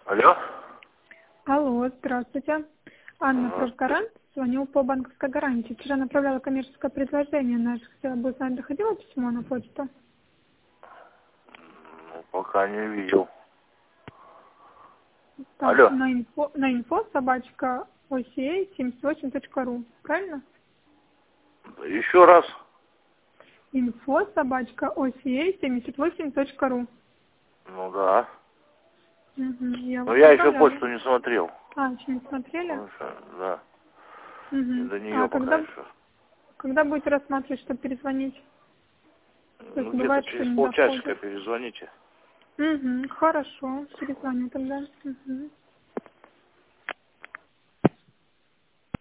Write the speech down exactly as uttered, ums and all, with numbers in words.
Алло. Алло, здравствуйте. Анна Здравствуйте. Прокарант. Звоню по банковской гарантии. Вчера направляла коммерческое предложение наше. Хотела бы узнать, доходило письмо на почту? Ну, пока не видел. Так, Алло. на инфо, на инфо собачка о си эй семьдесят восемь точка ру. Правильно? Еще раз. Инфо собачка о си эй семьдесят восемь точка ру. Ну да. Угу, я Но вас я еще направляла. почту не смотрел. А, еще не смотрели? Потому что, да. И Угу. до нее А пока когда, еще. когда будете рассматривать, чтобы перезвонить? То Ну есть где-то бывает, что через не полчасика доходит. перезвоните. Угу, хорошо. Перезвоню тогда. Угу.